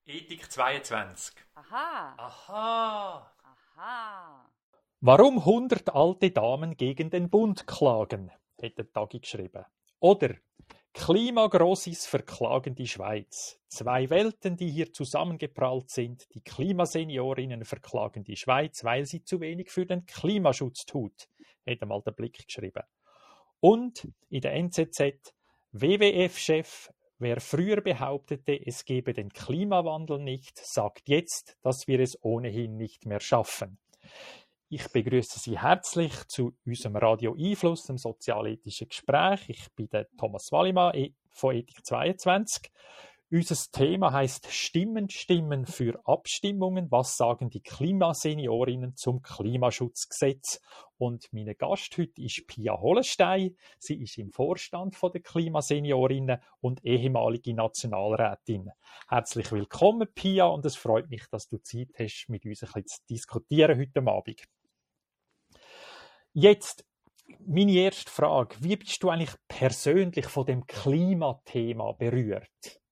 Ethik 22. Aha. Aha. Aha. Warum 100 alte Damen gegen den Bund klagen, hätte Tagi geschrieben. Oder Klimagrossis verklagen die Schweiz. Zwei Welten, die hier zusammengeprallt sind. Die Klimaseniorinnen verklagen die Schweiz, weil sie zu wenig für den Klimaschutz tut, hätte mal der Blick geschrieben. Und in der NZZ WWF-Chef: Wer früher behauptete, es gebe den Klimawandel nicht, sagt jetzt, dass wir es ohnehin nicht mehr schaffen. Ich begrüße Sie herzlich zu unserem Radio Einfluss, dem sozialethischen Gespräch. Ich bin der Thomas Wallimann von Ethik 22. Unser Thema heisst Stimmen für Abstimmungen. Was sagen die Klimaseniorinnen zum Klimaschutzgesetz? Und mein Gast heute ist Pia Hollenstein. Sie ist im Vorstand der Klimaseniorinnen und ehemalige Nationalrätin. Herzlich willkommen, Pia, und es freut mich, dass du Zeit hast, mit uns ein bisschen zu diskutieren heute Abend. Jetzt meine erste Frage. Wie bist du eigentlich persönlich von dem Klimathema berührt?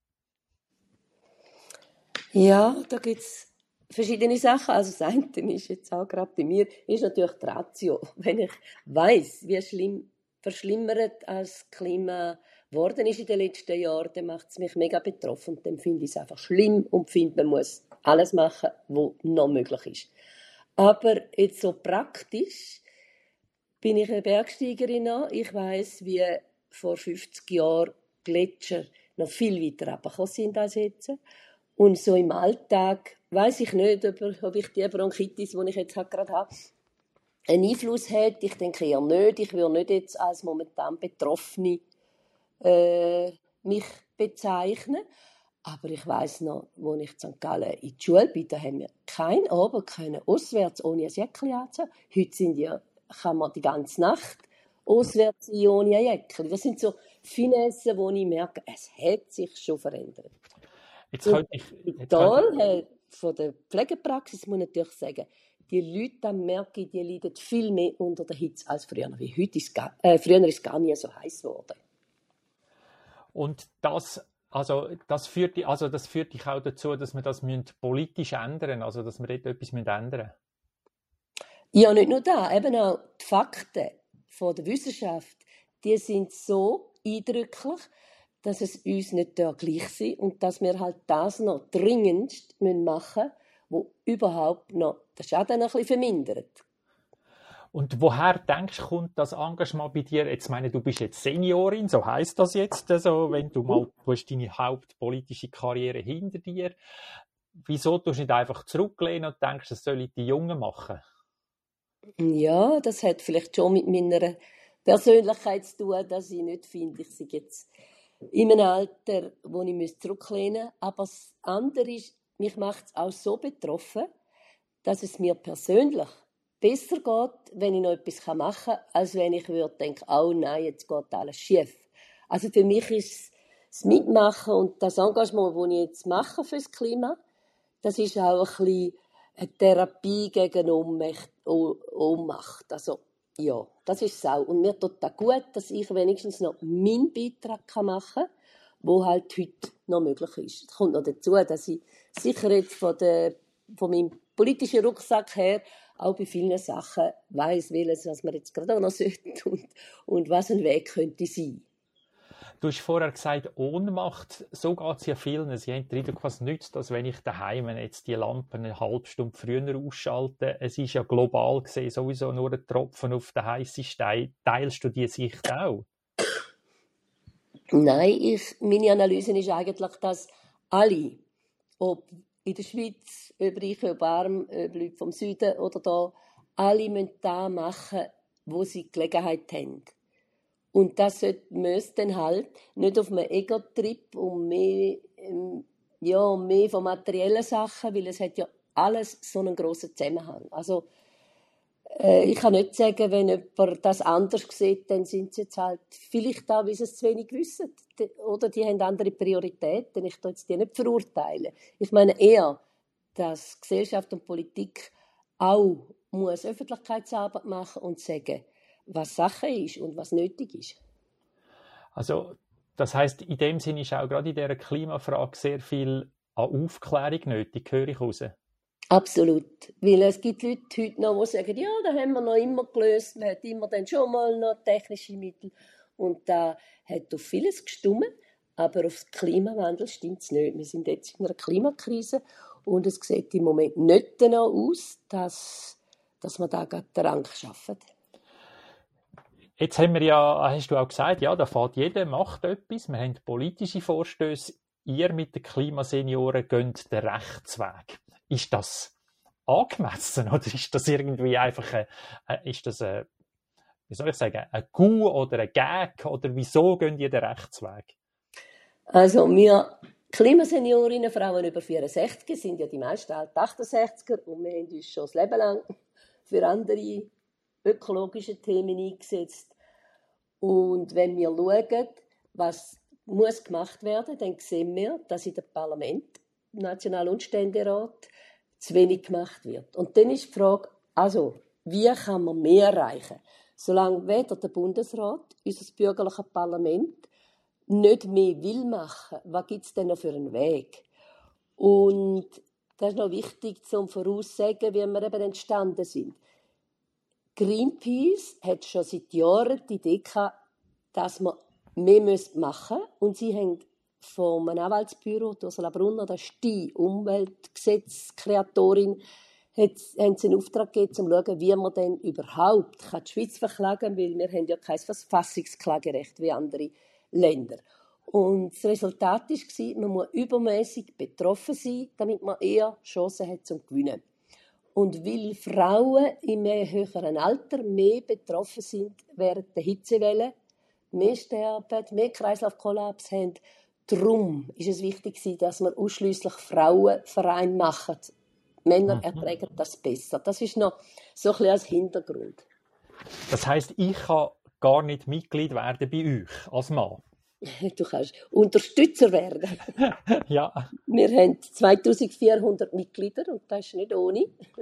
Ja, da gibt es verschiedene Sachen. Also das eine ist jetzt auch gerade bei mir, ist natürlich die Ratio. Wenn ich weiss, wie schlimm verschlimmert als Klima geworden ist in den letzten Jahren, dann macht es mich mega betroffen. Und dann finde ich es einfach schlimm und finde, man muss alles machen, was noch möglich ist. Aber jetzt so praktisch bin ich eine Bergsteigerin an. Ich weiss, wie vor 50 Jahren Gletscher noch viel weiter runtergekommen sind als jetzt. Und so im Alltag weiss ich nicht, ob ich die Bronchitis, die ich jetzt gerade habe, einen Einfluss hat. Ich denke eher nicht. Ich würde nicht jetzt als momentan Betroffene mich bezeichnen. Aber ich weiss noch, als ich in St. Gallen in die Schule bin, da haben wir keinen Abend können, auswärts ohne ein Jäckchen anzuziehen. Heute kann man die ganze Nacht auswärts sein ohne ein Jäckchen. Das sind so Finessen, wo ich merke, es hat sich schon verändert. Jetzt könnte ich von der Pflegepraxis muss ich natürlich sagen, die Leute, dann merke ich, die leiden viel mehr unter der Hitze als früher. Wie früher ist es gar nie so heiß geworden. Und das führt dich auch dazu, dass wir das politisch ändern, also dass wir dort etwas ändern müssen. Ja, nicht nur das, eben auch die Fakten von der Wissenschaft, die sind so eindrücklich, dass es uns nicht gleich sein und dass wir halt das noch dringendst machen müssen, was überhaupt noch den Schaden ein bisschen vermindert. Und woher denkst du, kommt das Engagement bei dir? Jetzt meine, du bist jetzt Seniorin, so heisst das jetzt, also, wenn du hast deine hauptpolitische Karriere hinter dir. Wieso tust du nicht einfach zurücklehnen und denkst, das sollen die Jungen machen? Ja, das hat vielleicht schon mit meiner Persönlichkeit zu tun, dass ich nicht finde, ich sei jetzt in einem Alter, wo ich zurücklehnen müsste. Aber das andere ist, mich macht es auch so betroffen, dass es mir persönlich besser geht, wenn ich noch etwas machen kann, als wenn ich denke, oh nein, jetzt geht alles schief. Also für mich ist das Mitmachen und das Engagement, das ich jetzt mache für das Klima, das ist auch ein bisschen eine Therapie gegen Ohnmacht. Also, ja, das ist es auch. Und mir tut das gut, dass ich wenigstens noch meinen Beitrag machen kann, der halt heute noch möglich ist. Es kommt noch dazu, dass ich sicher jetzt von meinem politischen Rucksack her auch bei vielen Sachen weiss, was man jetzt gerade auch noch sollte und was ein Weg könnte sein. Du hast vorher gesagt, Ohnmacht, so geht es ja vielen. Sie haben den Eindruck, was nützt das, wenn ich daheim jetzt die Lampen eine halbe Stunde früher ausschalte? Es ist ja global gesehen sowieso nur ein Tropfen auf den heissen Stein. Teilst du diese Sicht auch? Nein, meine Analyse ist eigentlich, dass alle, ob in der Schweiz, ob reich, ob arm, ob Leute vom Süden oder da, alle müssen das machen, wo sie Gelegenheit haben. Und das müsste dann halt nicht auf einem Ego-Trip und mehr von materiellen Sachen, weil es hat ja alles so einen grossen Zusammenhang. Also, ich kann nicht sagen, wenn jemand das anders sieht, dann sind sie jetzt halt vielleicht da, weil sie es zu wenig wissen. Oder die haben andere Prioritäten. Ich tue jetzt die nicht verurteilen. Ich meine eher, dass Gesellschaft und Politik auch muss Öffentlichkeitsarbeit machen und sagen, was Sache ist und was nötig ist. Also, das heisst, in dem Sinne ist auch gerade in dieser Klimafrage sehr viel an Aufklärung nötig, höre ich raus. Absolut. Weil es gibt Leute heute noch, die sagen, ja, da haben wir noch immer gelöst, man hat immer dann schon mal noch technische Mittel. Und da hat auf vieles gestimmt, aber auf den Klimawandel stimmt es nicht. Wir sind jetzt in einer Klimakrise und es sieht im Moment nicht danach aus, dass wir da gerade daran schaffen. Jetzt haben wir ja, hast du auch gesagt, ja, da fährt jeder, macht etwas. Wir haben politische Vorstöße. Ihr mit den Klimasenioren geht den Rechtsweg. Ist das angemessen oder ist das irgendwie einfach wie soll ich sagen, ein Coup oder ein Gag oder wieso gehen ihr den Rechtsweg? Also wir Klimaseniorinnen, Frauen über 64 sind ja die meisten alt 68er und wir haben uns schon das Leben lang für andere ökologische Themen eingesetzt. Und wenn wir schauen, was muss gemacht werden, dann sehen wir, dass in dem Parlament, National- und Ständerat, zu wenig gemacht wird. Und dann ist die Frage, also, wie kann man mehr erreichen? Solange weder der Bundesrat, unser bürgerliches Parlament, nicht mehr will machen, was gibt es denn noch für einen Weg? Und das ist noch wichtig, zum voraussagen, wie wir eben entstanden sind. Greenpeace hat schon seit Jahren die Idee gehabt, dass man mehr machen müssen. Und sie haben vom Anwaltsbüro, Ursula Brunner, das ist die Umweltgesetzkreatorin, haben sie einen Auftrag gegeben, um zu schauen, wie man denn überhaupt die Schweiz verklagen kann, weil wir haben ja kein Verfassungsklagerecht wie andere Länder. Und das Resultat war, man muss übermäßig betroffen sein, damit man eher Chancen hat zum Gewinnen. Und weil Frauen im höheren Alter mehr betroffen sind während der Hitzewelle, mehr sterben, mehr Kreislaufkollaps haben, darum ist es wichtig, dass wir ausschliesslich Frauenvereine machen. Männer ertragen das besser. Das ist noch so ein bisschen als Hintergrund. Das heisst, ich kann gar nicht Mitglied werden bei euch als Mann? Du kannst Unterstützer werden. Ja. Wir haben 2400 Mitglieder und das ist nicht ohne.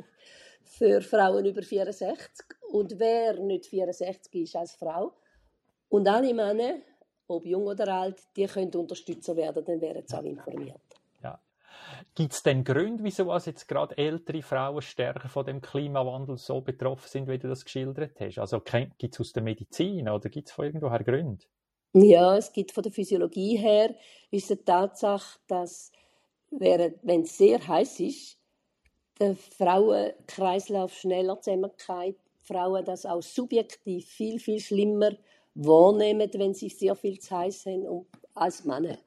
Für Frauen über 64. Und wer nicht 64 ist als Frau. Und alle Männer, ob jung oder alt, die können Unterstützer werden, dann werden sie auch informiert. Ja. Gibt es denn Gründe, wieso jetzt gerade ältere Frauen stärker von dem Klimawandel so betroffen sind, wie du das geschildert hast? Also gibt es aus der Medizin oder gibt es von irgendwoher Gründe? Ja, es gibt von der Physiologie her, ist es eine Tatsache, dass wenn es sehr heiß ist, der Frauenkreislauf schneller zusammengeht, Frauen das auch subjektiv viel, viel schlimmer wahrnehmen, wenn sie sehr viel zu heiß haben als Männer.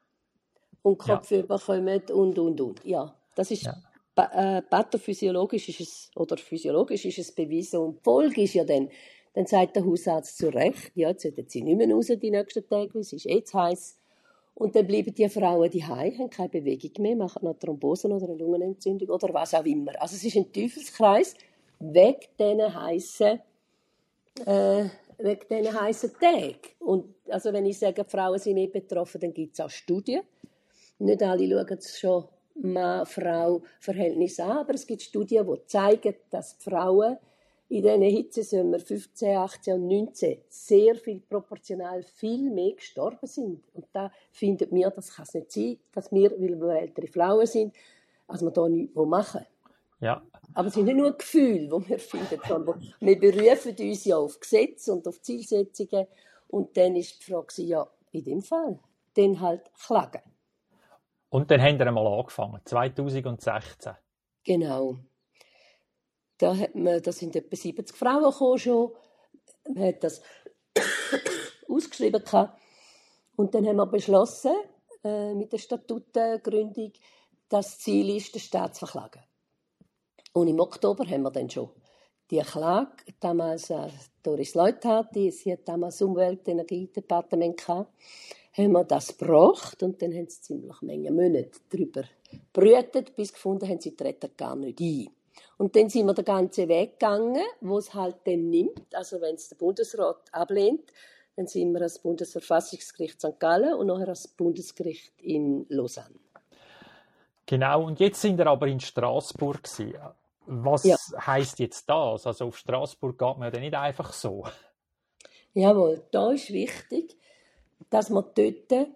Und Kopfweh bekommen und. Ja, das ist pathophysiologisch ist es, oder physiologisch ist es bewiesen. Und die Folge ist ja dann sagt der Hausarzt zu Recht, ja, jetzt sollten sie nicht mehr raus die nächsten Tage, weil es ist zu heiß. Und dann bleiben die Frauen daheim, haben keine Bewegung mehr, machen noch Thrombosen oder eine Lungenentzündung oder was auch immer. Also es ist ein Teufelskreis wegen diesen heißen Tagen. Und also wenn ich sage, die Frauen sind nicht betroffen, dann gibt es auch Studien. Nicht alle schauen es schon Mann-Frau-Verhältnis an, aber es gibt Studien, die zeigen, dass die Frauen in diesen Hitzesommer 15, 18 und 19 sehr viel proportional viel mehr gestorben sind. Und da finden wir, das kann es nicht sein, dass wir, weil wir ältere Frauen sind, dass wir da nichts machen. Ja. Aber es sind nicht nur Gefühle, die wir finden, sondern wir berufen uns ja auf Gesetze und auf Zielsetzungen. Und dann ist die Frage, ja, in dem Fall, dann halt klagen. Und dann haben wir einmal angefangen, 2016. Genau. Da sind etwa 70 Frauen gekommen schon. Man hat das ausgeschrieben. Und dann haben wir beschlossen, mit der Statutengründung, das Ziel ist, den Staat zu verklagen. Und im Oktober haben wir dann schon die Klage, damals Doris Leuthard, sie hat damals Umwelt- und Energiedepartement gehabt, haben wir das gebracht und dann haben sie ziemlich Menge Monate darüber brütet, bis gefunden haben, sie treten gar nicht ein. Und dann sind wir den ganzen Weg gegangen, wo es halt dann nimmt. Also wenn es der Bundesrat ablehnt, dann sind wir ans Bundesverfassungsgericht St. Gallen und nachher ans Bundesgericht in Lausanne. Genau, und jetzt sind wir aber in Straßburg gewesen. Was heisst jetzt das? Also auf Straßburg geht man ja nicht einfach so. Jawohl, da ist wichtig, dass man dort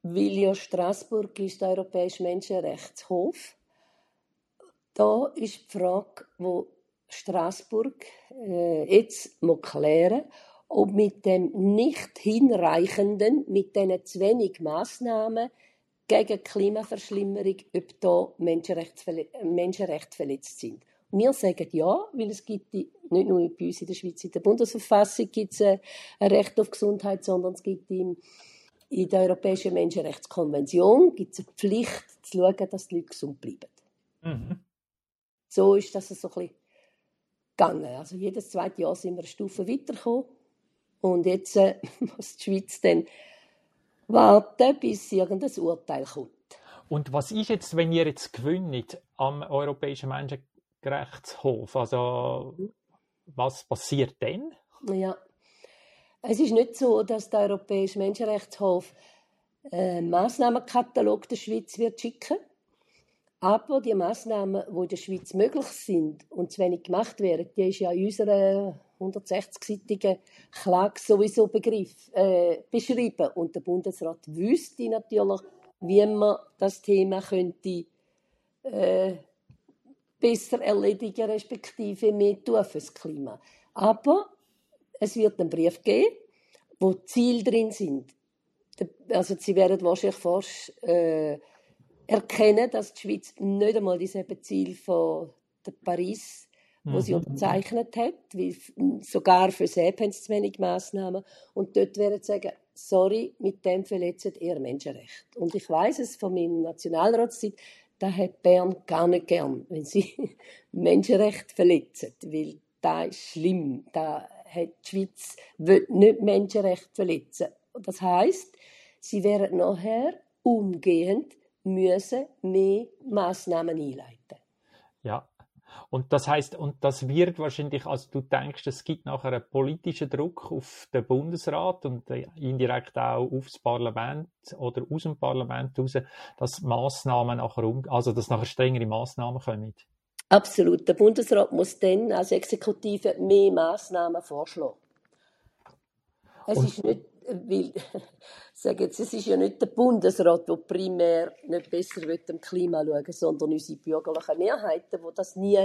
weil ja Straßburg ist der Europäische Menschenrechtshof. Da ist die Frage, wo Straßburg jetzt muss klären, ob mit dem nicht hinreichenden, mit diesen zu wenig Massnahmen gegen Klimaverschlimmerung, ob da Menschenrechte verletzt sind. Wir sagen ja, weil es gibt nicht nur bei uns in der Schweiz, in der Bundesverfassung gibt es ein Recht auf Gesundheit, sondern es gibt in der Europäischen Menschenrechtskonvention gibt es eine Pflicht, zu schauen, dass die Leute gesund bleiben. Mhm. So ist das so ein bisschen gegangen. Also jedes zweite Jahr sind wir eine Stufe weitergekommen. Und jetzt muss die Schweiz dann warten, bis irgendein Urteil kommt. Und was ist jetzt, wenn ihr jetzt gewinnt am Europäischen Menschenrechtshof? Also, was passiert dann? Ja. Es ist nicht so, dass der Europäische Menschenrechtshof einen Massnahmenkatalog der Schweiz wird schicken. Aber die Massnahmen, die in der Schweiz möglich sind und zu wenig gemacht werden, die ist ja in unserer 160-seitigen Klage sowieso beschrieben. Und der Bundesrat wüsste natürlich, wie man das Thema könnte besser erledigen, respektive mehr tun für das Klima. Aber es wird einen Brief geben, wo Ziele drin sind. Also Sie werden wahrscheinlich fast erkennen, dass die Schweiz nicht einmal dieselbe Ziel von der Paris, wo sie unterzeichnet hat, weil sogar für sie haben sie zu wenig Massnahmen. Und dort werden sie sagen, sorry, mit dem verletzt ihr Menschenrechte. Und ich weiss es von meiner Nationalratszeit, da hat Bern gar nicht gern, wenn sie Menschenrechte verletzen, weil das ist schlimm. Da hat die Schweiz will nicht Menschenrechte verletzen. Das heisst, sie werden nachher umgehend müssen mehr Massnahmen einleiten. Ja. Und das heisst, und das wird wahrscheinlich, also du denkst, es gibt nachher einen politischen Druck auf den Bundesrat und indirekt auch aufs Parlament oder aus dem Parlament heraus, dass Massnahmen nachher also dass nachher strengere Massnahmen kommen. Absolut. Der Bundesrat muss dann als Exekutive mehr Massnahmen vorschlagen. Es ist nicht, weil, sage jetzt, es ist ja nicht der Bundesrat, der primär nicht besser dem Klima schauen will, sondern unsere bürgerlichen Mehrheiten, die das nie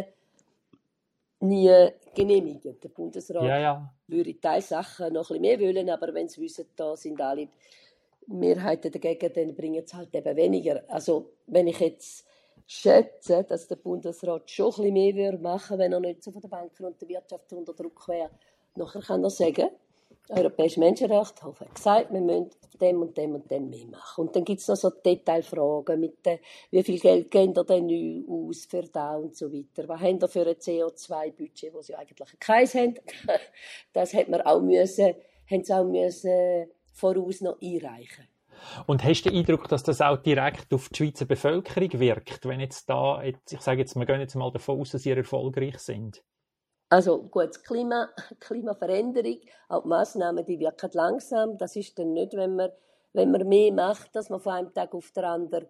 genehmigen. Der Bundesrat würde Teilsachen noch ein bisschen mehr wollen, aber wenn sie wissen, da sind alle Mehrheiten dagegen, dann bringen sie halt eben weniger. Also, wenn ich jetzt schätze, dass der Bundesrat schon ein bisschen mehr machen würde, wenn er nicht so von den Banken und der Wirtschaft unter Druck wäre, nachher kann er sagen, der Europäische Menschenrechtshof hat gesagt, wir müssen dem und dem und dem mehr machen. Und dann gibt es noch so Detailfragen mit wie viel Geld geben ihr denn aus für da und so weiter. Was haben ihr für ein CO2-Budget, wo sie eigentlich keins haben? Das haben sie auch müssen voraus noch einreichen. Und hast du den Eindruck, dass das auch direkt auf die Schweizer Bevölkerung wirkt, wenn jetzt ich sage jetzt, wir gehen jetzt mal davon aus, dass sie erfolgreich sind? Also gut, Klimaveränderung, auch die Massnahmen, die wirken langsam. Das ist dann nicht, wenn man mehr macht, dass man von einem Tag auf den anderen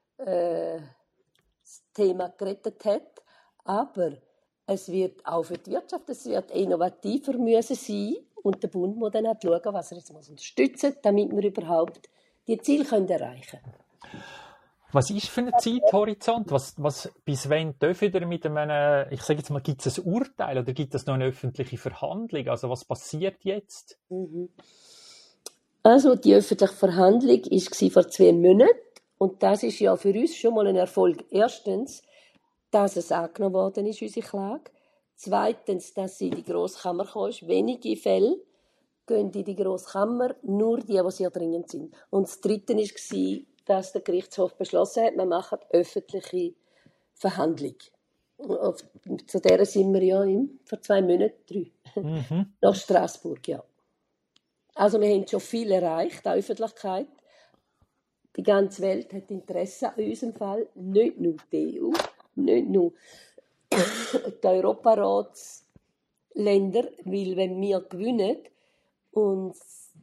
das Thema gerettet hat. Aber es wird auch für die Wirtschaft, es wird innovativer müssen sein. Und der Bund muss dann halt schauen, was er jetzt unterstützen muss, damit wir überhaupt die Ziele erreichen können. Was ist für ein Zeithorizont? Bis wann dürfen wir mit einem, ich sage jetzt mal, gibt es ein Urteil oder gibt es noch eine öffentliche Verhandlung? Also was passiert jetzt? Also die öffentliche Verhandlung war vor 2 Monaten und das ist ja für uns schon mal ein Erfolg. Erstens, dass es angenommen worden ist, unsere Klage. Zweitens, dass sie in die Grosskammer gekommen ist. Wenige Fälle gehen in die Grosskammer, nur die sehr dringend sind. Und das Dritte war, dass der Gerichtshof beschlossen hat, wir machen öffentliche Verhandlung. Zu der sind wir ja vor 2 Monaten 3. Nach Straßburg, ja. Also wir haben schon viel erreicht, auch Öffentlichkeit. Die ganze Welt hat Interesse an unserem Fall, nicht nur die EU, nicht nur die Europaratsländer, weil wenn wir gewinnen und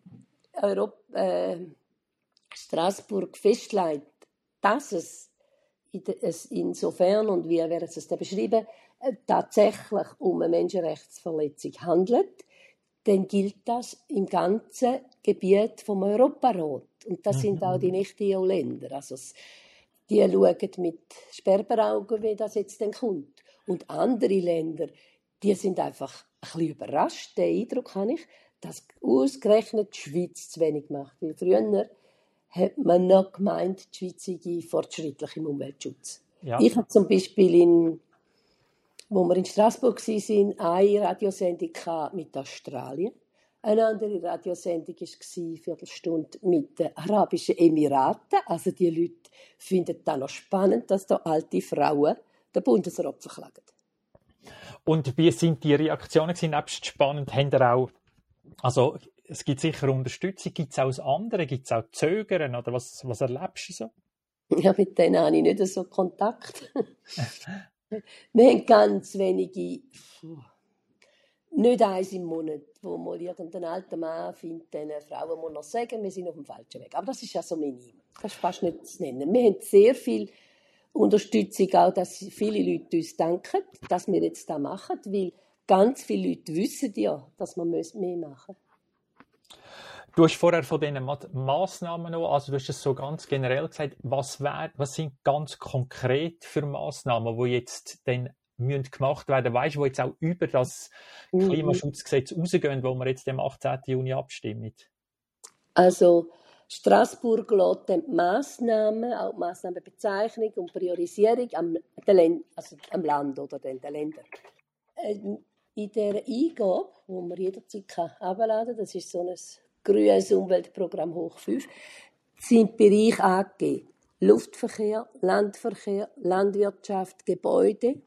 Straßburg festlegt, dass es insofern, und wie werden Sie es da beschrieben, tatsächlich um eine Menschenrechtsverletzung handelt, dann gilt das im ganzen Gebiet vom Europarat. Und das sind auch die Nicht-EU-Länder. Also die schauen mit Sperberaugen, wie das jetzt dann kommt. Und andere Länder, die sind einfach ein bisschen überrascht. Den Eindruck habe ich, dass ausgerechnet die Schweiz zu wenig macht. Weil früher hat man noch gemeint, die Schweiz sei fortschrittlich im Umweltschutz. Ja. Ich habe zum Beispiel, wo wir in Straßburg waren, eine Radiosendung mit Australien. Eine andere Radiosendung war eine Viertelstunde mit den Arabischen Emiraten. Also die Leute finden das noch spannend, dass da alte Frauen den Bundesrat verklagen. Und wie sind die Reaktionen gewesen? Nebst spannend, haben ihr auch, also es gibt sicher Unterstützung, gibt es auch aus anderen, gibt es auch Zögern, oder was erlebst du so? Ja, mit denen habe ich nicht so Kontakt. Wir haben ganz wenige, nicht eins im Monat, wo mal irgendein alter Mann findet, den Frauen muss noch sagen, wir sind auf dem falschen Weg. Aber das ist ja so minim. Das ist fast nicht zu nennen. Wir haben sehr viel Unterstützung, auch dass viele Leute uns danken, dass wir jetzt das machen, weil ganz viele Leute wissen ja, dass wir mehr machen müssen. Du hast vorher von diesen Massnahmen noch, also du hast es so ganz generell gesagt, was sind ganz konkret für Massnahmen, die jetzt dann gemacht werden, weißt du, die jetzt auch über das Klimaschutzgesetz rausgehen, wo wir jetzt am 18. Juni abstimmen? Also Straßburg lässt die Massnahmen, auch die Massnahmenbezeichnung und Priorisierung am Land oder den Ländern. In dieser Eingabe, die man jederzeit herunterladen kann, das ist so ein grünes Umweltprogramm hoch 5, sind Bereiche angegeben. Luftverkehr, Landverkehr, Landwirtschaft, Gebäude.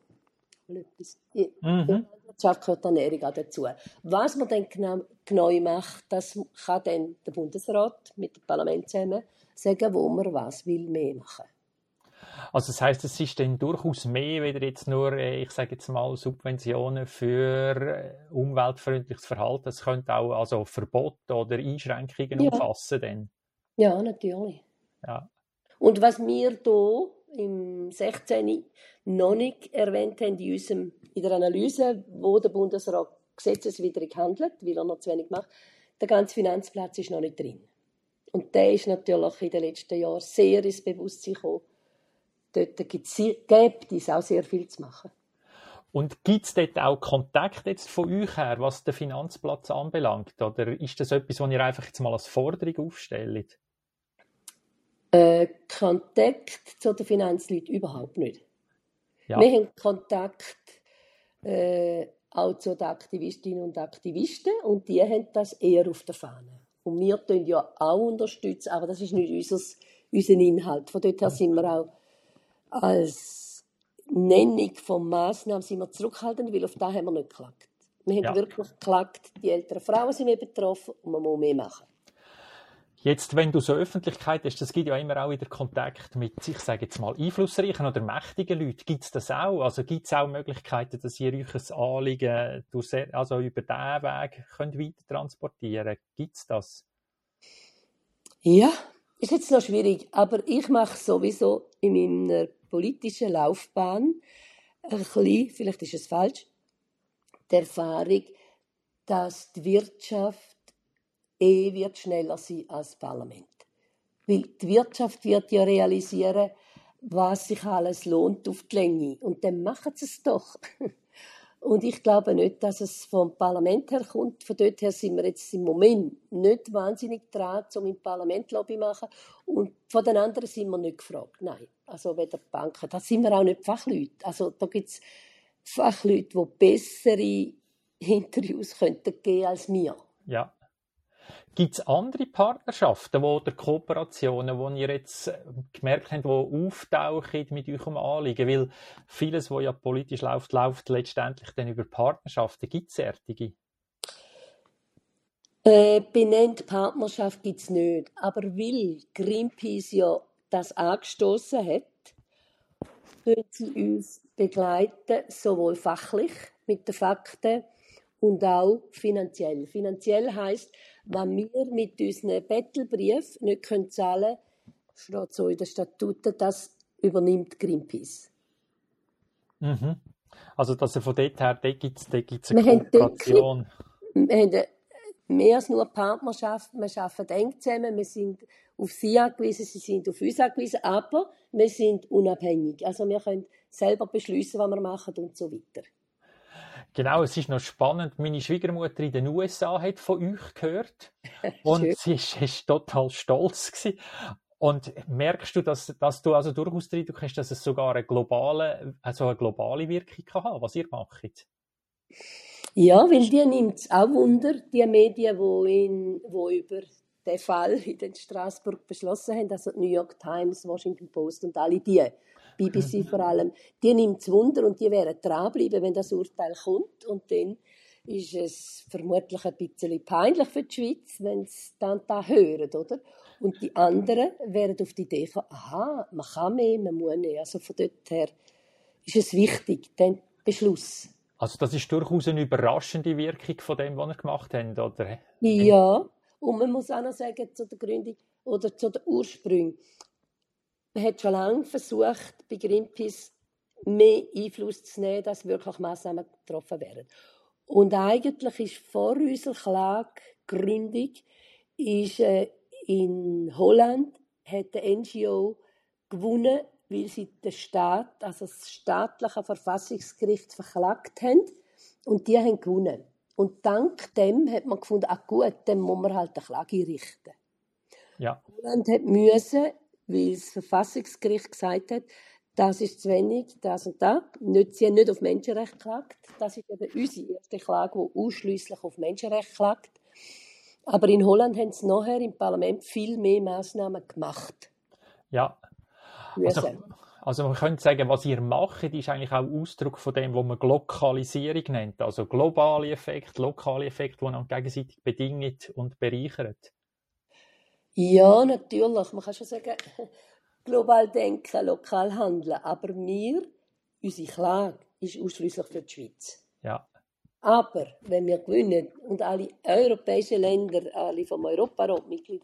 Landwirtschaft gehört Ernährung auch dazu. Was man dann genau macht, das kann dann der Bundesrat mit dem Parlament zusammen sagen, wo man was will mehr machen. Also das heisst, es ist dann durchaus mehr, weder jetzt nur, ich sage jetzt mal, Subventionen für umweltfreundliches Verhalten. Es könnte auch also Verbote oder Einschränkungen umfassen. Dann. Ja, natürlich. Ja. Und was wir hier im 16. noch nicht erwähnt haben in der Analyse, wo der Bundesrat gesetzeswidrig handelt, weil er noch zu wenig macht, der ganze Finanzplatz ist noch nicht drin. Und der ist natürlich in den letzten Jahren sehr ins Bewusstsein gekommen. Dort gibt es auch sehr viel zu machen. Und gibt es dort auch Kontakt jetzt von euch her, was den Finanzplatz anbelangt? Oder ist das etwas, was ihr einfach jetzt mal als Forderung aufstellt? Kontakt zu den Finanzleuten überhaupt nicht. Ja. Wir haben Kontakt auch zu den Aktivistinnen und Aktivisten und die haben das eher auf der Fahne. Und wir tun ja auch unterstützen, aber das ist nicht unser Inhalt. Von dort her sind wir auch als Nennung von Massnahmen sind wir zurückhaltend, weil auf das haben wir nicht geklagt. Wir haben wirklich geklagt, die älteren Frauen sind betroffen und man muss mehr machen. Jetzt, wenn du so Öffentlichkeit hast, das gibt ja immer auch wieder Kontakt mit, ich sage jetzt mal, einflussreichen oder mächtigen Leuten. Gibt es das auch? Also gibt es auch Möglichkeiten, dass ihr euch ein Anliegen also über diesen Weg könnt weiter transportieren könnt? Gibt es das? Ja, ist jetzt noch schwierig, aber ich mache sowieso in meiner politischen Laufbahn ein bisschen, vielleicht ist es falsch, die Erfahrung, dass die Wirtschaft wird schneller sein als das Parlament. Weil die Wirtschaft wird ja realisieren, was sich alles lohnt auf die Länge. Und dann machen sie es doch. Und ich glaube nicht, dass es vom Parlament her kommt. Von dort her sind wir jetzt im Moment nicht wahnsinnig dran, um im Parlament Lobby zu machen. Und von den anderen sind wir nicht gefragt. Nein, also weder die Banken. Da sind wir auch nicht Fachleute. Also da gibt es Fachleute, die bessere Interviews könnten geben als wir. Ja. Gibt es andere Partnerschaften oder Kooperationen, die ihr jetzt gemerkt habt, die auftauchen mit eurem Anliegen? Weil vieles, was ja politisch läuft letztendlich dann über Partnerschaften. Gibt es solche? Benannt Partnerschaft gibt es nicht. Aber weil Greenpeace ja das angestoßen hat, können sie uns begleiten, sowohl fachlich mit den Fakten und auch finanziell. Finanziell heisst, wenn wir mit unseren Bettelbrief nicht zahlen können, steht so in den Statuten, das übernimmt Greenpeace. Mhm. Also dass von dort her, dort gibt es eine Kooperation. Wir haben mehr als nur Partnerschaft, wir arbeiten eng zusammen, wir sind auf sie angewiesen, sie sind auf uns angewiesen, aber wir sind unabhängig. Also wir können selber beschließen, was wir machen und so weiter. Genau, es ist noch spannend. Meine Schwiegermutter in den USA hat von euch gehört und sie ist total stolz gewesen. Und merkst du, dass du also durchaus den Eindruck hast, dass es sogar eine globale Wirkung kann haben, was ihr macht? Ja, weil die nimmt es auch Wunder, die Medien, wo über den Fall in Straßburg beschlossen haben, also New York Times, Washington Post und alle die, BBC vor allem, die nimmt es Wunder und die werden dranbleiben, wenn das Urteil kommt. Und dann ist es vermutlich ein bisschen peinlich für die Schweiz, wenn sie dann da hören, oder? Und die anderen werden auf die Idee kommen, aha, man kann mehr, man muss mehr. Also von dort her ist es wichtig, den Beschluss. Also das ist durchaus eine überraschende Wirkung von dem, was ihr gemacht habt, oder? Ja, und man muss auch noch sagen, zu der Gründung oder zu den Ursprüngen. Man hat schon lange versucht, bei Greenpeace mehr Einfluss zu nehmen, dass wirklich Massnahmen getroffen werden. Und eigentlich ist vor unserer Klagegründung in Holland hat der NGO gewonnen, weil sie den Staat, also das staatliche Verfassungsgericht verklagt haben. Und die haben gewonnen. Und dank dem hat man gefunden, gut, dann muss man halt eine Klage richten. Ja. Holland hat müssen, weil das Verfassungsgericht gesagt hat, das ist zu wenig, das und das. Sie haben nicht auf Menschenrecht geklagt. Das ist eben unsere erste Klage, die ausschliesslich auf Menschenrecht klagt. Aber in Holland haben sie nachher im Parlament viel mehr Massnahmen gemacht. Ja. Also man könnte sagen, was ihr macht, ist eigentlich auch Ausdruck von dem, was man Lokalisierung nennt. Also globale Effekte, lokale Effekte, die einander gegenseitig bedingen und bereichern. Ja, natürlich. Man kann schon sagen, global denken, lokal handeln. Aber unsere Klage ist ausschliesslich für die Schweiz. Ja. Aber wenn wir gewinnen und alle europäischen Länder, alle vom Europarat Mitglieder,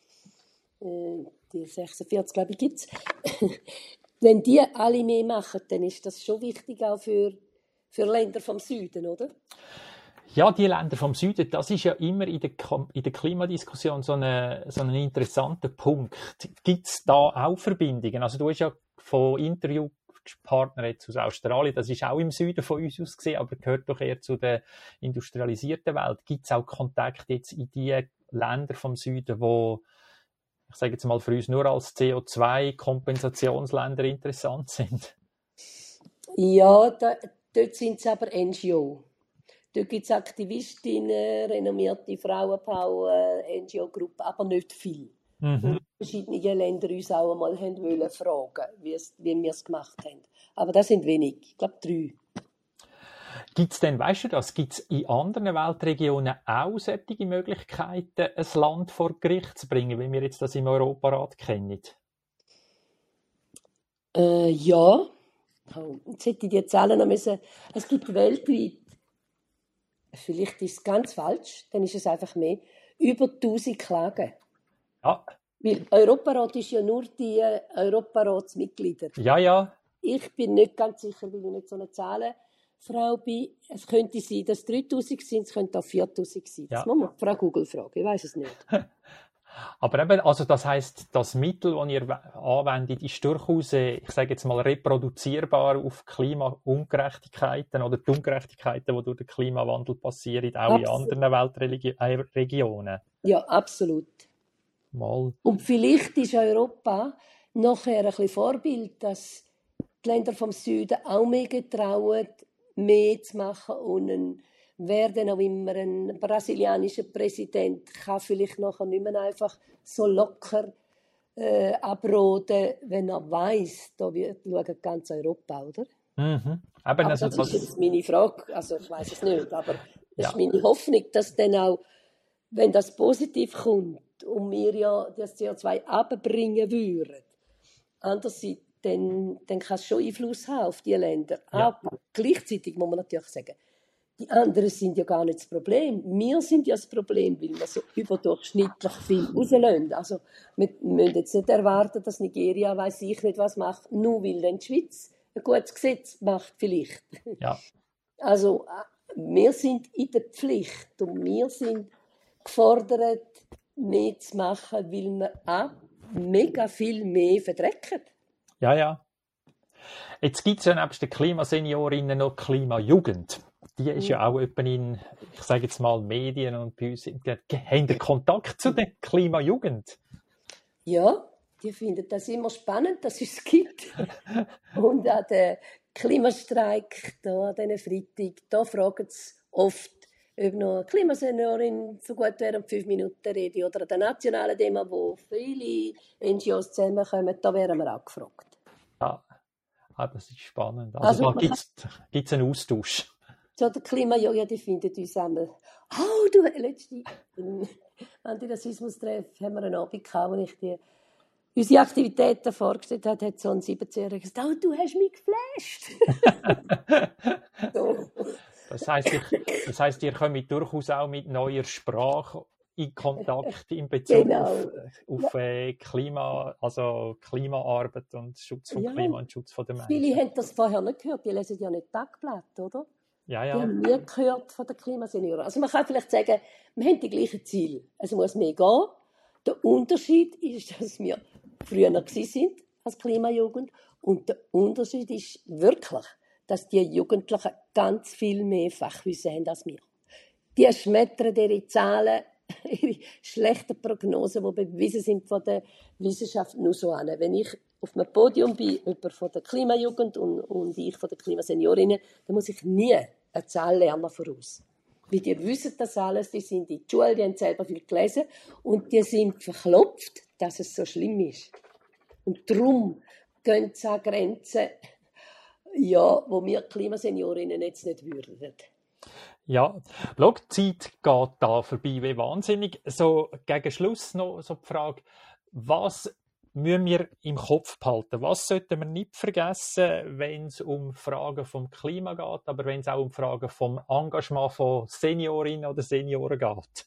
die 46, glaube ich, gibt es, wenn die alle mehr machen, dann ist das schon wichtig auch für Länder vom Süden, oder? Ja, die Länder vom Süden, das ist ja immer in der Klimadiskussion so ein interessanter Punkt. Gibt es da auch Verbindungen? Also du hast ja von Interviewpartnern jetzt aus Australien, das ist auch im Süden von uns aus gesehen, aber gehört doch eher zu der industrialisierten Welt. Gibt es auch Kontakte jetzt in die Länder vom Süden, wo, ich sage jetzt mal, für uns nur als CO2-Kompensationsländer interessant sind? Ja, dort sind es aber NGO. Dort gibt es Aktivistinnen, renommierte Frauenpower, NGO-Gruppen, aber nicht viel. Und verschiedene Länder uns auch einmal wollen fragen, wie wir es gemacht haben. Aber das sind wenig, ich glaube 3. Gibt es denn, weißt du das, gibt es in anderen Weltregionen auch solche Möglichkeiten, ein Land vor Gericht zu bringen, wie wir jetzt das im Europarat kennen? Ja. Jetzt hätte ich die Zahlen noch müssen. Es gibt weltweit, vielleicht ist es ganz falsch, dann ist es einfach mehr, über 1000 Klagen. Ja. Weil Europarat ist ja nur die Europaratsmitglieder. Ja. Ich bin nicht ganz sicher, weil ich nicht so eine Zahlenfrau bin. Es könnte sein, dass 3000 sind, es könnte auch 4000 sein. Ja. Das muss man Frau Google fragen, ich weiß es nicht. Aber eben, also das heisst, das Mittel, das ihr anwendet, ist durchaus, ich sage jetzt mal, reproduzierbar auf Klimaungerechtigkeiten oder die Ungerechtigkeiten, die durch den Klimawandel passieren, auch absolut. In anderen Weltregionen. Ja, absolut. Mal. Und vielleicht ist Europa nachher ein bisschen Vorbild, dass die Länder vom Süden auch mehr getrauen, mehr zu machen und wer dann auch immer ein brasilianischer Präsident kann vielleicht nachher nicht mehr einfach so locker abroden, wenn er weiss, da schaut ganz Europa, oder? Mhm. Aber also, das ist jetzt meine Frage, also ich weiss es nicht, aber das ist meine Hoffnung, dass dann auch, wenn das positiv kommt und wir ja das CO2 abbringen würden, andererseits, dann kann es schon Einfluss haben auf diese Länder. Ja. Aber gleichzeitig muss man natürlich sagen, die anderen sind ja gar nicht das Problem. Wir sind ja das Problem, weil wir so überdurchschnittlich viel rauslassen. Also wir müssen jetzt nicht erwarten, dass Nigeria weiss ich nicht was macht, nur weil dann die Schweiz ein gutes Gesetz macht vielleicht. Ja. Also wir sind in der Pflicht und wir sind gefordert, mehr zu machen, weil wir auch mega viel mehr verdrecken. Ja, ja. Jetzt gibt es ja nebst den Klimaseniorinnen noch Klimajugend. Die ist ja auch etwa in, ich sage jetzt mal, Medien und bei uns. Haben Sie Kontakt zu der Klimajugend? Ja, die finden das immer spannend, dass es gibt. Und an den Klimastreik, da an diesen Freitag, da fragen sie oft, ob noch eine Klimaseniorin so gut wäre, 5 Minuten Rede. Oder an der nationalen Demo, wo viele NGOs zusammenkommen, da wären wir auch gefragt. Ja, das ist spannend. Also da gibt es einen Austausch. So, der Klimajoja, die findet uns einmal. Oh, du, letzte im Antirassismus-Treff haben wir einen Abend gehabt, wo ich unsere Aktivitäten vorgestellt habe, hat so ein 17-Jähriger gesagt, oh, du hast mich geflasht. So. Das heisst, ihr kommt durchaus auch mit neuer Sprache in Kontakt in Bezug auf Klimaarbeit und Schutz vom Klima und Schutz der Menschen. Viele haben das vorher nicht gehört, die lesen ja nicht Tagblatt, oder? Ja. Die haben nie gehört von den Klimasenioren. Also man kann vielleicht sagen, wir haben die gleichen Ziele. Es muss mehr gehen. Der Unterschied ist, dass wir früher waren als Klimajugend. Und der Unterschied ist wirklich, dass die Jugendlichen ganz viel mehr Fachwissen haben als wir. Die schmettern ihre Zahlen, ihre schlechten Prognosen, die bewiesen sind von der Wissenschaft, nur so an. Wenn ich auf einem Podium bin, jemand von der Klimajugend und ich von den Klimaseniorinnen, dann muss ich nie eine Zahl lernen voraus. Weil die wissen das alles, die sind in der Schule, die haben selber viel gelesen und die sind verklopft, dass es so schlimm ist. Und darum gehen sie an Grenzen, ja, wo wir Klimaseniorinnen jetzt nicht würden. Ja, schau, die Zeit geht da vorbei wie wahnsinnig. So gegen Schluss noch so die Frage, was müssen wir im Kopf behalten? Was sollten wir nicht vergessen, wenn es um Fragen vom Klima geht, aber wenn es auch um Fragen vom Engagement von Seniorinnen oder Senioren geht?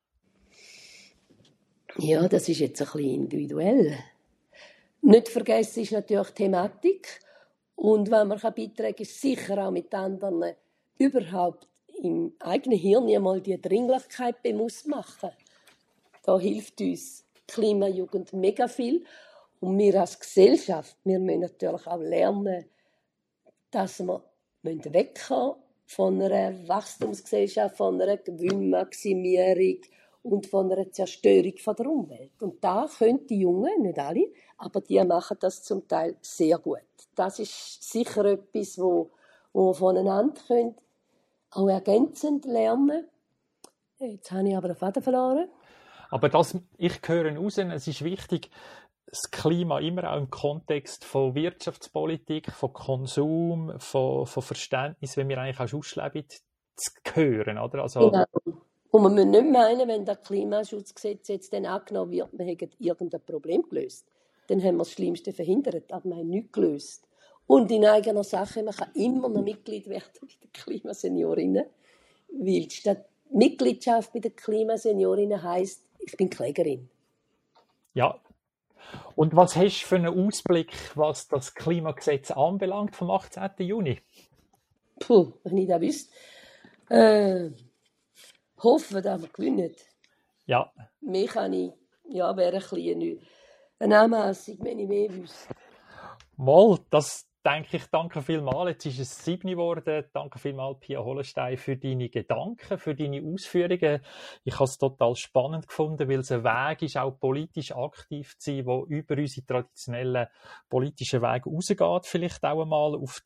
Ja, das ist jetzt ein bisschen individuell. Nicht vergessen ist natürlich die Thematik. Und wenn man beitragen kann, ist sicher auch mit anderen überhaupt im eigenen Hirn einmal die Dringlichkeit bewusst machen. Da hilft uns Klimajugend mega viel. Und wir als Gesellschaft, wir müssen natürlich auch lernen, dass wir wegkommen von einer Wachstumsgesellschaft, von einer Gewinnmaximierung und von einer Zerstörung von der Umwelt. Und da können die Jungen, nicht alle, aber die machen das zum Teil sehr gut. Das ist sicher etwas, wo wir voneinander können, auch ergänzend lernen. Jetzt habe ich aber den Faden verloren. Aber ich höre raus, es ist wichtig, das Klima immer auch im Kontext von Wirtschaftspolitik, von Konsum, von Verständnis, wenn wir eigentlich auch ausleben, zu hören, oder? Also, genau. Und man muss nicht meinen, wenn das Klimaschutzgesetz jetzt dann angenommen wird, wir hätten irgendein Problem gelöst. Dann haben wir das Schlimmste verhindert, aber wir haben nichts gelöst. Und in eigener Sache, man kann immer noch Mitglied werden bei den Klimaseniorinnen, weil die Mitgliedschaft bei den Klimaseniorinnen heisst, ich bin Klägerin. Ja. Und was hast du für einen Ausblick, was das Klimagesetz anbelangt vom 18. Juni? Wenn ich das wüsste. Hoffen, dass wir gewinnen. Ja. Mehr kann ich, ja, wäre ein bisschen eine Anmassung, wenn ich mehr wüsste. Mal, das denke ich, danke vielmals. Jetzt ist es 7 geworden. Danke vielmals, Pia Hollenstein, für deine Gedanken, für deine Ausführungen. Ich habe es total spannend gefunden, weil es ein Weg ist, auch politisch aktiv zu sein, der über unsere traditionellen politischen Wege rausgeht, vielleicht auch einmal auf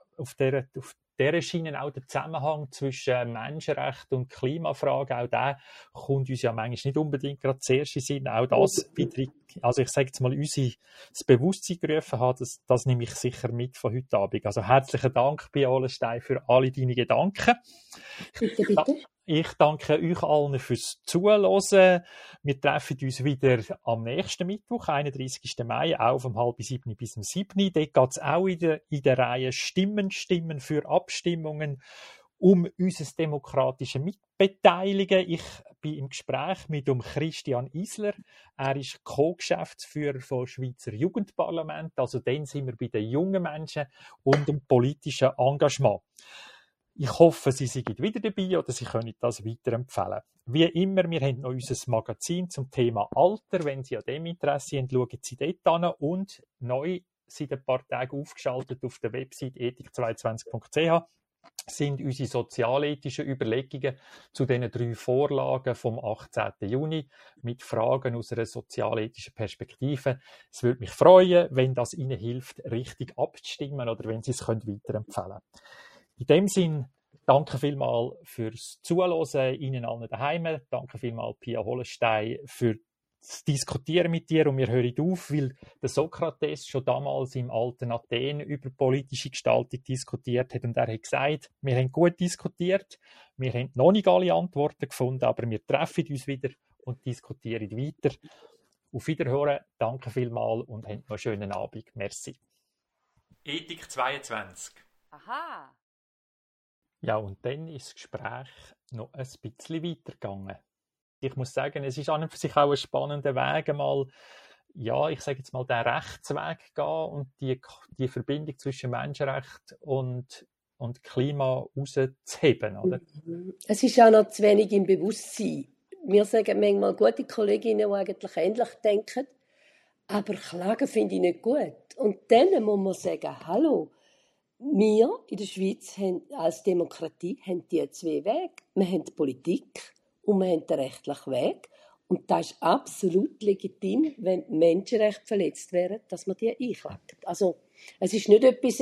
dieser Schiene auch der Zusammenhang zwischen Menschenrechten und Klimafragen, auch der kommt uns ja manchmal nicht unbedingt gerade zuerst in Sinn. Auch das wieder, also ich sage jetzt mal, das Bewusstsein gerufen hat, das nehme ich sicher mit von heute Abend. Also herzlichen Dank, Pia Hollenstein, für alle deine Gedanken. Bitte, bitte. Ich danke euch allen fürs Zuhören. Wir treffen uns wieder am nächsten Mittwoch, 31. Mai, auch vom 6:30 bis 7. Dort geht es auch in der Reihe Stimmen für Abstimmungen um unser demokratisches Mitbeteiligen. Ich bin im Gespräch mit Christian Isler. Er ist Co-Geschäftsführer vom Schweizer Jugendparlament. Also dann sind wir bei den jungen Menschen und dem politischen Engagement. Ich hoffe, Sie sind wieder dabei oder Sie können das weiterempfehlen. Wie immer, wir haben noch unser Magazin zum Thema Alter. Wenn Sie an dem Interesse haben, schauen Sie dort an. Und neu seit ein paar Tagen aufgeschaltet auf der Website ethik22.ch sind unsere sozialethischen Überlegungen zu diesen 3 Vorlagen vom 18. Juni mit Fragen aus einer sozialethischen Perspektive. Es würde mich freuen, wenn das Ihnen hilft, richtig abzustimmen oder wenn Sie es weiterempfehlen können. In dem Sinn, danke vielmals fürs Zuhören, Ihnen allen daheim. Danke vielmals, Pia Hollenstein, für das Diskutieren mit dir. Und wir hören auf, weil der Sokrates schon damals im alten Athen über politische Gestaltung diskutiert hat. Und er hat gesagt, wir haben gut diskutiert, wir haben noch nicht alle Antworten gefunden, aber wir treffen uns wieder und diskutieren weiter. Auf Wiederhören, danke vielmals und habt noch einen schönen Abend. Merci. Ethik 22. Aha. Ja, und dann ist das Gespräch noch ein bisschen weitergegangen. Ich muss sagen, es ist an und für sich auch ein spannender Weg, mal, ja, ich sage jetzt mal, den Rechtsweg gehen und die Verbindung zwischen Menschenrecht und Klima rauszuheben, oder? Es ist auch noch zu wenig im Bewusstsein. Wir sagen manchmal gute Kolleginnen, die eigentlich ähnlich denken, aber Klagen finde ich nicht gut. Und dann muss man sagen, hallo, wir in der Schweiz haben als Demokratie haben die 2 Wege. Wir haben die Politik und wir haben den rechtlichen Weg. Und das ist absolut legitim, wenn Menschenrechte verletzt werden, dass man die einklagt. Also, es ist nicht etwas,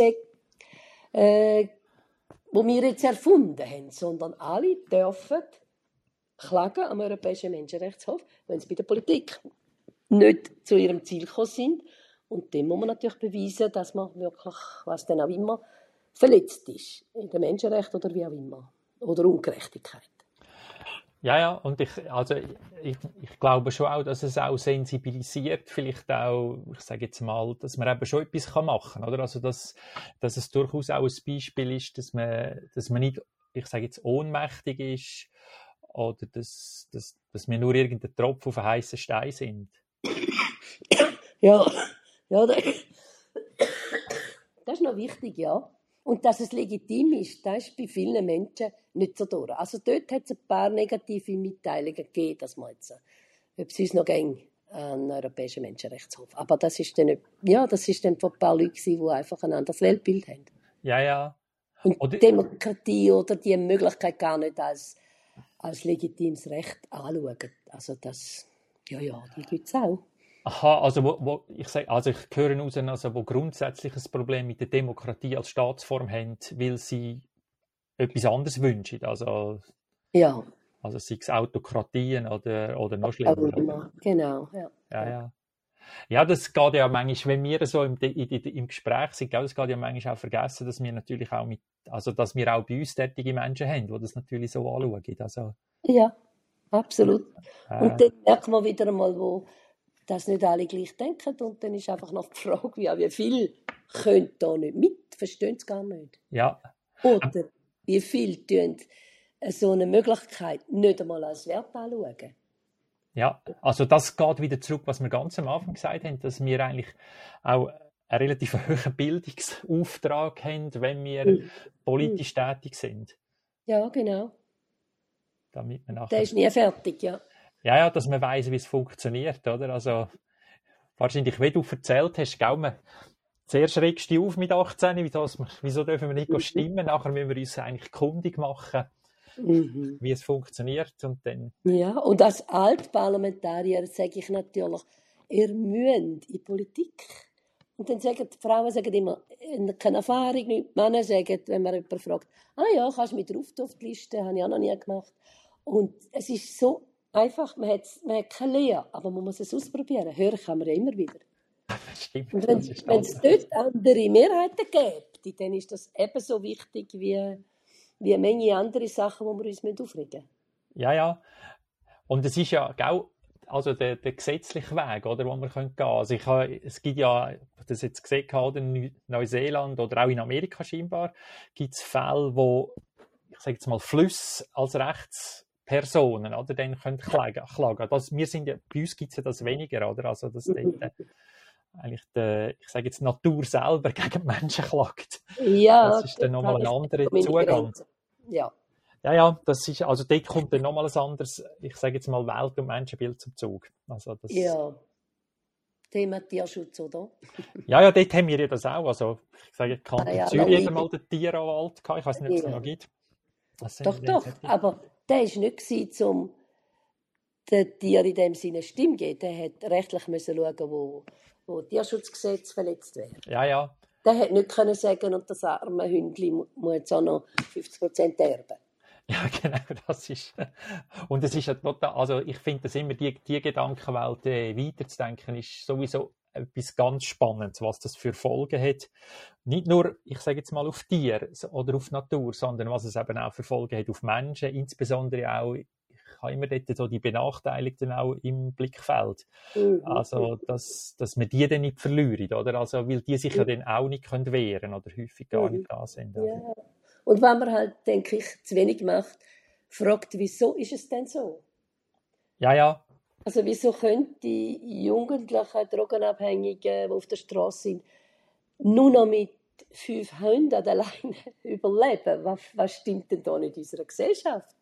wo wir jetzt erfunden haben, sondern alle dürfen klagen am Europäischen Menschenrechtshof, wenn sie bei der Politik nicht zu ihrem Ziel gekommen sind. Und dem muss man natürlich beweisen, dass man wirklich, was denn auch immer, verletzt ist. In den Menschenrechten oder wie auch immer. Oder Ungerechtigkeit. Ja, und ich glaube schon auch, dass es auch sensibilisiert, vielleicht auch, ich sage jetzt mal, dass man eben schon etwas machen kann, oder? Also, dass es durchaus auch ein Beispiel ist, dass man nicht, ich sage jetzt, ohnmächtig ist, oder dass wir nur irgendein Tropfen auf einen heißen Stein sind. Ja, das ist noch wichtig, ja. Und dass es legitim ist, das ist bei vielen Menschen nicht so durch. Also dort hat es ein paar negative Mitteilungen gegeben, dass man jetzt, ob es uns noch ging, an den Europäischen Menschenrechtshof. Aber das ist dann, das ist dann von ein paar Leuten, die einfach ein anderes Weltbild haben. Ja. Und die Demokratie oder die Möglichkeit gar nicht als legitimes Recht anschauen. Also das, die gibt es auch. Aha, also ich höre heraus, also wo grundsätzlich ein Problem mit der Demokratie als Staatsform haben, weil sie etwas anderes wünschen. Also, ja. Also sei es Autokratien oder noch schlimmer. Genau, ja. Ja. Ja, das geht ja manchmal, wenn wir so im Gespräch sind, das geht ja manchmal auch vergessen, dass wir natürlich auch dass wir auch bei uns tätige Menschen haben, die das natürlich so anschauen. Also, ja, absolut. Und dann merkt man wieder einmal, wo dass nicht alle gleich denken. Und dann ist einfach noch die Frage, wie viel können da nicht mit, verstehen es gar nicht. Ja. Oder wie viel tun so eine Möglichkeit nicht einmal als Wert anschauen. Ja, also das geht wieder zurück, was wir ganz am Anfang gesagt haben, dass wir eigentlich auch einen relativ hohen Bildungsauftrag haben, wenn wir politisch tätig sind. Ja, genau. Damit wir nachher... Der ist nie fertig, ja. Ja, dass man weiss, wie es funktioniert, oder? Also, wahrscheinlich, wie du erzählt hast, zuerst regst du auf mit 18, wieso dürfen wir nicht stimmen? Nachher müssen wir uns eigentlich kundig machen, wie es funktioniert. Und dann... Ja, und als Altparlamentarier sage ich natürlich, ihr müsst in Politik. Und dann sagen die Frauen immer, keine Erfahrung, nicht. Die Männer sagen, wenn man jemanden fragt, kannst du mich drauf auf die Liste, habe ich auch noch nie gemacht. Und es ist so einfach, man hat keine Lehre, aber man muss es ausprobieren. Hören kann man ja immer wieder. Stimmt. Und wenn es dort andere Mehrheiten gibt, dann ist das ebenso wichtig wie eine Menge andere Sachen, wo wir uns aufregen müssen. Ja. Und es ist ja auch der gesetzliche Weg, oder, wo wir gehen können. Also es gibt ja, das jetzt gesehen habe, in Neuseeland oder auch in Amerika scheinbar, gibt es Fälle, wo, ich sage jetzt mal, Flüsse als Rechtspersonen, oder, dann können klagen. Bei uns gibt es ja das weniger, oder? Also, dass eigentlich ich sage jetzt, die Natur selber gegen die Menschen klagt. Ja, das ist dann nochmal ein anderer Zugang. Ja. Ja, das ist, also dort kommt dann nochmal ein anderes, ich sage jetzt mal, Welt- und Menschenbild zum Zug. Also das, Ja. Thema Tierschutz, oder? ja, dort haben wir ja das auch. Also ich sage, Kanton Ja, Zürich hat lange. einmal den Tieranwalt gehabt. Ich weiß nicht, ob es Ja. noch gibt. Das sind Doch, dann doch. solche- Aber der war nicht, um den Tieren in dem Sinne Stimme zu geben. Der hat rechtlich müssen schauen, wo Tierschutzgesetz verletzt wäre. Ja. Der hat nicht können sagen, und das arme Hündchen muss jetzt auch noch 50% erben. Ja, genau, das ist. Und es ist ja total, also ich finde das immer, die Gedankenwelt weiterzudenken, ist sowieso etwas ganz Spannendes, was das für Folgen hat. Nicht nur, ich sage jetzt mal, auf Tiere oder auf Natur, sondern was es eben auch für Folgen hat auf Menschen, insbesondere auch, ich habe immer dort so die Benachteiligten auch im Blickfeld. Also, dass wir die dann nicht verlieren, oder? Also, weil die sich ja dann auch nicht wehren können oder häufig gar nicht da sind. Ja. Und wenn man halt, denke ich, zu wenig macht, fragt, wieso ist es denn so? Ja. Also wieso können die Jugendlichen, Drogenabhängigen, die auf der Straße sind, nur noch mit 5 Hunden alleine überleben? Was stimmt denn da nicht in unserer Gesellschaft?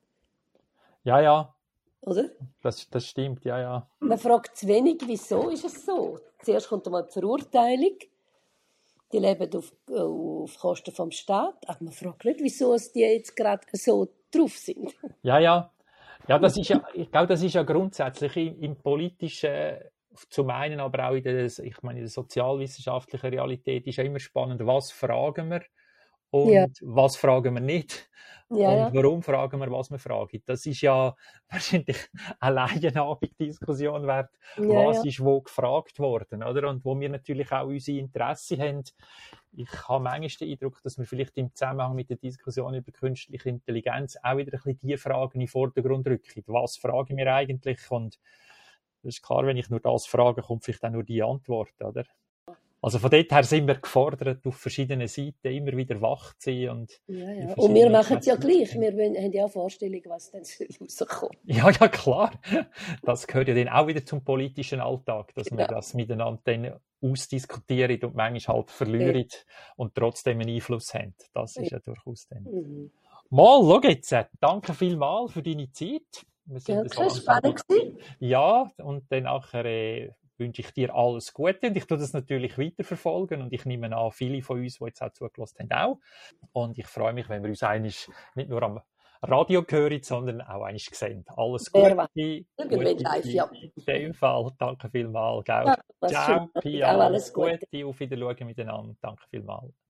Ja. Oder? Das stimmt, ja. Man fragt zu wenig, wieso ist es so? Zuerst kommt einmal die Verurteilung. Die leben auf Kosten vom Staat. Aber man fragt nicht, wieso die jetzt gerade so drauf sind. Ja, das ist ja, ich glaube, das ist ja grundsätzlich im politischen, zum einen, aber auch in der sozialwissenschaftlichen Realität ist ja immer spannend, was fragen wir und was fragen wir nicht. Und warum fragen wir, was wir fragen? Das ist ja wahrscheinlich alleine eine Abenddiskussion wert, was ist wo gefragt worden, oder? Und wo wir natürlich auch unsere Interesse haben. Ich habe manchmal den Eindruck, dass wir vielleicht im Zusammenhang mit der Diskussion über künstliche Intelligenz auch wieder ein bisschen die Fragen in den Vordergrund rücken. Was fragen wir eigentlich? Und das ist klar, wenn ich nur das frage, kommt vielleicht auch nur die Antwort, oder? Also von dort her sind wir gefordert, auf verschiedenen Seiten immer wieder wach zu sein. Und wir machen es ja gleich. Wir haben ja auch Vorstellungen, was dann rauskommt. Ja, klar. Das gehört ja dann auch wieder zum politischen Alltag, dass wir das miteinander dann ausdiskutieren und manchmal halt verlieren und trotzdem einen Einfluss haben. Das ist ja durchaus dann. Mal, schau jetzt. Danke vielmals für deine Zeit. Wir sind das war spannend. Ja, und dann nachher wünsche ich dir alles Gute und ich tue das natürlich weiterverfolgen und ich nehme an, viele von uns, die jetzt auch zugelassen haben, auch. Und ich freue mich, wenn wir uns nicht nur am Radio hören, sondern auch sehen. Alles Gute. Live, ja. In dem Fall, danke vielmals. Ja, ciao, schön. Pia. Alles Gute. Auf Wiedersehen miteinander. Danke vielmals.